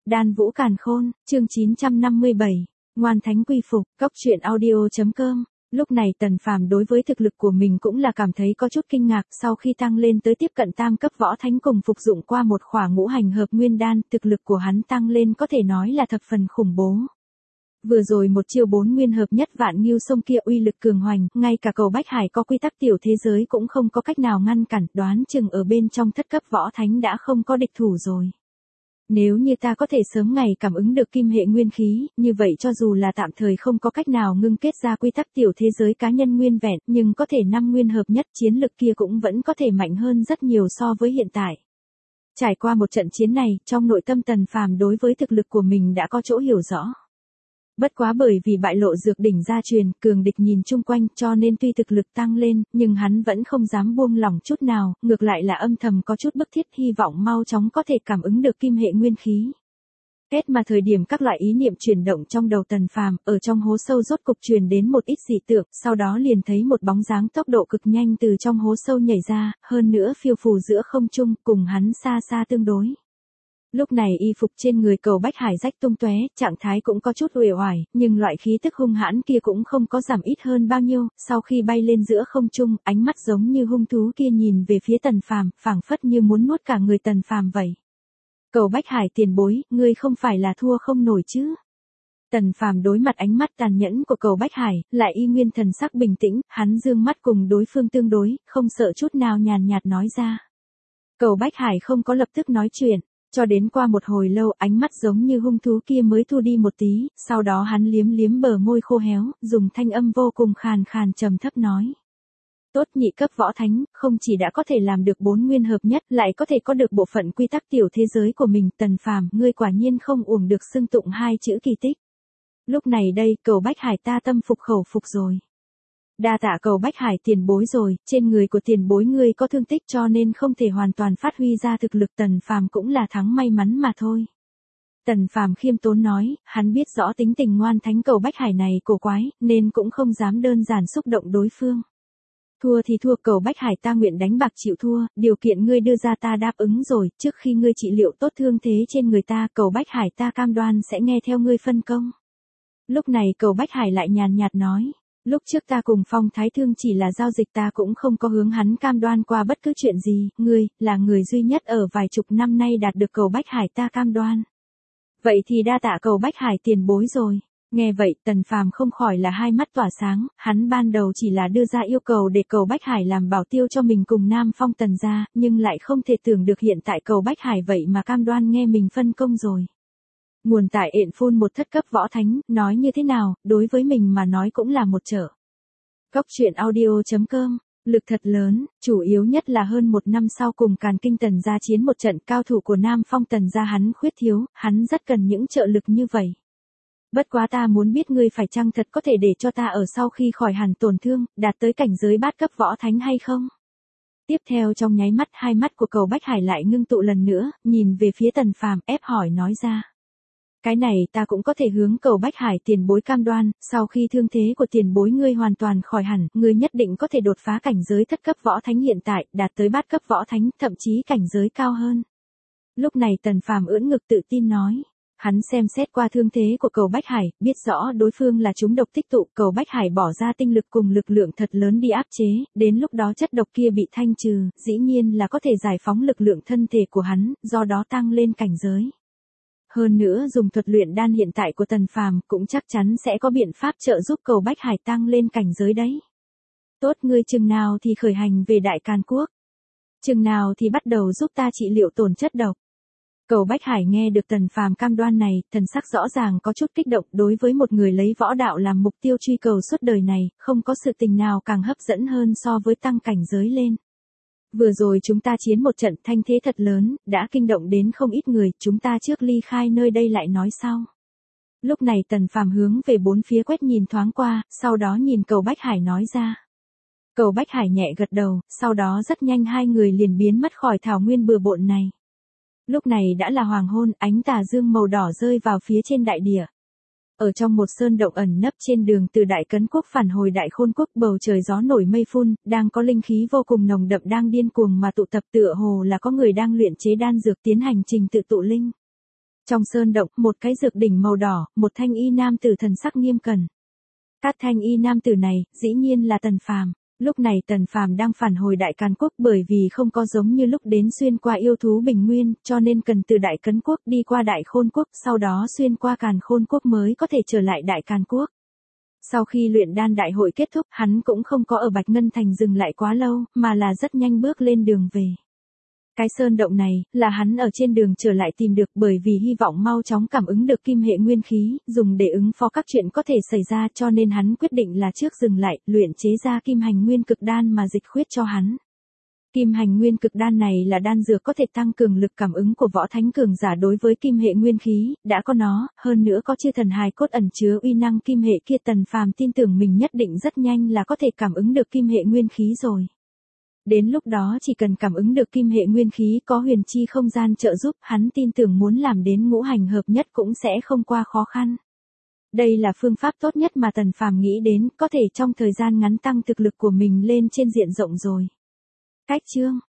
Đan Vũ Càn Khôn, chương 957, Ngoan Thánh Quy Phục, Cốc truyện audio.com. Lúc này Tần Phàm đối với thực lực của mình cũng là cảm thấy có chút kinh ngạc, sau khi tăng lên tới tiếp cận tam cấp võ thánh cùng phục dụng qua một khỏa ngũ hành hợp nguyên đan, thực lực của hắn tăng lên có thể nói là thập phần khủng bố. Vừa rồi một chiêu 4 nguyên hợp nhất vạn ngưu sông kia uy lực cường hoành, ngay cả cầu Bách Hải có quy tắc tiểu thế giới cũng không có cách nào ngăn cản, đoán chừng ở bên trong thất cấp võ thánh đã không có địch thủ rồi. Nếu như ta có thể sớm ngày cảm ứng được kim hệ nguyên khí, như vậy cho dù là tạm thời không có cách nào ngưng kết ra quy tắc tiểu thế giới cá nhân nguyên vẹn, nhưng có thể 5 nguyên hợp nhất chiến lực kia cũng vẫn có thể mạnh hơn rất nhiều so với hiện tại. Trải qua một trận chiến này, trong nội tâm Tần Phàm đối với thực lực của mình đã có chỗ hiểu rõ. Bất quá bởi vì bại lộ dược đỉnh gia truyền, cường địch nhìn chung quanh cho nên tuy thực lực tăng lên, nhưng hắn vẫn không dám buông lỏng chút nào, ngược lại là âm thầm có chút bức thiết hy vọng mau chóng có thể cảm ứng được kim hệ nguyên khí. Kết mà thời điểm các loại ý niệm chuyển động trong đầu Tần Phàm, ở trong hố sâu rốt cục truyền đến một ít dị tượng, sau đó liền thấy một bóng dáng tốc độ cực nhanh từ trong hố sâu nhảy ra, hơn nữa phiêu phù giữa không trung, cùng hắn xa xa tương đối. Lúc này y phục trên người cầu Bách Hải rách tung tóe, trạng thái cũng có chút uể oải, nhưng loại khí tức hung hãn kia cũng không có giảm ít hơn bao nhiêu, sau khi bay lên giữa không trung, ánh mắt giống như hung thú kia nhìn về phía Tần Phàm, phảng phất như muốn nuốt cả người Tần Phàm vậy. Cầu Bách Hải tiền bối, ngươi không phải là thua không nổi chứ? Tần Phàm đối mặt ánh mắt tàn nhẫn của cầu Bách Hải, lại y nguyên thần sắc bình tĩnh, hắn dương mắt cùng đối phương tương đối, không sợ chút nào nhàn nhạt nói ra. Cầu Bách Hải không có lập tức nói chuyện. Cho đến qua một hồi lâu ánh mắt giống như hung thú kia mới thu đi một tí, sau đó hắn liếm liếm bờ môi khô héo, dùng thanh âm vô cùng khàn khàn trầm thấp nói. Tốt nhị cấp võ thánh, không chỉ đã có thể làm được 4 nguyên hợp nhất, lại có thể có được bộ phận quy tắc tiểu thế giới của mình. Tần Phàm, ngươi quả nhiên không uổng được xưng tụng 2 chữ kỳ tích. Lúc này đây, cầu Bách Hải ta tâm phục khẩu phục rồi. Đa tạ cầu Bách Hải tiền bối rồi, trên người của tiền bối ngươi có thương tích cho nên không thể hoàn toàn phát huy ra thực lực. Tần Phàm cũng là thắng may mắn mà thôi. Tần Phàm khiêm tốn nói, hắn biết rõ tính tình ngoan thánh cầu Bách Hải này cổ quái, nên cũng không dám đơn giản xúc động đối phương. Thua thì thua, cầu Bách Hải ta nguyện đánh bạc chịu thua, điều kiện ngươi đưa ra ta đáp ứng rồi, trước khi ngươi trị liệu tốt thương thế trên người ta, cầu Bách Hải ta cam đoan sẽ nghe theo ngươi phân công. Lúc này cầu Bách Hải lại nhàn nhạt nói. Lúc trước ta cùng Phong Thái Thương chỉ là giao dịch, ta cũng không có hướng hắn cam đoan qua bất cứ chuyện gì, ngươi, là người duy nhất ở vài chục năm nay đạt được cầu Bách Hải ta cam đoan. Vậy thì đa tạ cầu Bách Hải tiền bối rồi. Nghe vậy Tần Phàm không khỏi là hai mắt tỏa sáng, hắn ban đầu chỉ là đưa ra yêu cầu để cầu Bách Hải làm bảo tiêu cho mình cùng Nam Phong Tần gia, nhưng lại không thể tưởng được hiện tại cầu Bách Hải vậy mà cam đoan nghe mình phân công rồi. Nguồn tại ện phun một thất cấp võ thánh, nói như thế nào, đối với mình mà nói cũng là một trở. Cốc truyện audio.com, lực thật lớn, chủ yếu nhất là hơn một năm sau cùng Càn Kinh Tần gia chiến một trận, cao thủ của Nam Phong Tần gia hắn khuyết thiếu, hắn rất cần những trợ lực như vậy. Bất quá ta muốn biết ngươi phải chăng thật có thể để cho ta ở sau khi khỏi hẳn tổn thương, đạt tới cảnh giới bát cấp võ thánh hay không? Tiếp theo trong nháy mắt hai mắt của cầu Bách Hải lại ngưng tụ lần nữa, nhìn về phía Tần Phàm ép hỏi nói ra. Cái này ta cũng có thể hướng cầu Bách Hải tiền bối cam đoan, sau khi thương thế của tiền bối ngươi hoàn toàn khỏi hẳn, ngươi nhất định có thể đột phá cảnh giới thất cấp võ thánh hiện tại, đạt tới bát cấp võ thánh, thậm chí cảnh giới cao hơn. Lúc này Tần Phàm ưỡn ngực tự tin nói. Hắn xem xét qua thương thế của cầu Bách Hải, biết rõ đối phương là trúng độc tích tụ, cầu Bách Hải bỏ ra tinh lực cùng lực lượng thật lớn đi áp chế, đến lúc đó chất độc kia bị thanh trừ, dĩ nhiên là có thể giải phóng lực lượng thân thể của hắn, do đó tăng lên cảnh giới. Hơn nữa dùng thuật luyện đan hiện tại của Tần Phàm cũng chắc chắn sẽ có biện pháp trợ giúp cầu Bách Hải tăng lên cảnh giới đấy. Tốt, ngươi chừng nào thì khởi hành về Đại Càn Quốc? Chừng nào thì bắt đầu giúp ta trị liệu tổn chất độc? Cầu Bách Hải nghe được Tần Phàm cam đoan này, thần sắc rõ ràng có chút kích động, đối với một người lấy võ đạo làm mục tiêu truy cầu suốt đời này, không có sự tình nào càng hấp dẫn hơn so với tăng cảnh giới lên. Vừa rồi chúng ta chiến một trận thanh thế thật lớn, đã kinh động đến không ít người, chúng ta trước ly khai nơi đây lại nói sau. Lúc này Tần Phàm hướng về bốn phía quét nhìn thoáng qua, sau đó nhìn cầu Bách Hải nói ra. Cầu Bách Hải nhẹ gật đầu, sau đó rất nhanh hai người liền biến mất khỏi thảo nguyên bừa bộn này. Lúc này đã là hoàng hôn, ánh tà dương màu đỏ rơi vào phía trên đại địa. Ở trong một sơn động ẩn nấp trên đường từ Đại Cấn Quốc phản hồi Đại Khôn Quốc, bầu trời gió nổi mây phun, đang có linh khí vô cùng nồng đậm đang điên cuồng mà tụ tập, tựa hồ là có người đang luyện chế đan dược tiến hành trình tự tụ linh. Trong sơn động, một cái dược đỉnh màu đỏ, một thanh y nam tử thần sắc nghiêm cẩn. Các thanh y nam tử này, dĩ nhiên là Tần Phàm. Lúc này Tần Phàm đang phản hồi Đại Càn Quốc bởi vì không có giống như lúc đến xuyên qua yêu thú Bình Nguyên, cho nên cần từ Đại Cấn Quốc đi qua Đại Khôn Quốc, sau đó xuyên qua Càn Khôn Quốc mới có thể trở lại Đại Càn Quốc. Sau khi luyện đan đại hội kết thúc, hắn cũng không có ở Bạch Ngân Thành dừng lại quá lâu, mà là rất nhanh bước lên đường về. Cái sơn động này, là hắn ở trên đường trở lại tìm được bởi vì hy vọng mau chóng cảm ứng được kim hệ nguyên khí, dùng để ứng phó các chuyện có thể xảy ra cho nên hắn quyết định là trước dừng lại, luyện chế ra kim hành nguyên cực đan mà dịch khuyết cho hắn. Kim hành nguyên cực đan này là đan dược có thể tăng cường lực cảm ứng của võ thánh cường giả đối với kim hệ nguyên khí, đã có nó, hơn nữa có chư thần hài cốt ẩn chứa uy năng kim hệ kia, Tần Phàm tin tưởng mình nhất định rất nhanh là có thể cảm ứng được kim hệ nguyên khí rồi. Đến lúc đó chỉ cần cảm ứng được kim hệ nguyên khí có huyền chi không gian trợ giúp, hắn tin tưởng muốn làm đến ngũ hành hợp nhất cũng sẽ không qua khó khăn. Đây là phương pháp tốt nhất mà Tần Phàm nghĩ đến, có thể trong thời gian ngắn tăng thực lực của mình lên trên diện rộng rồi. Cách chương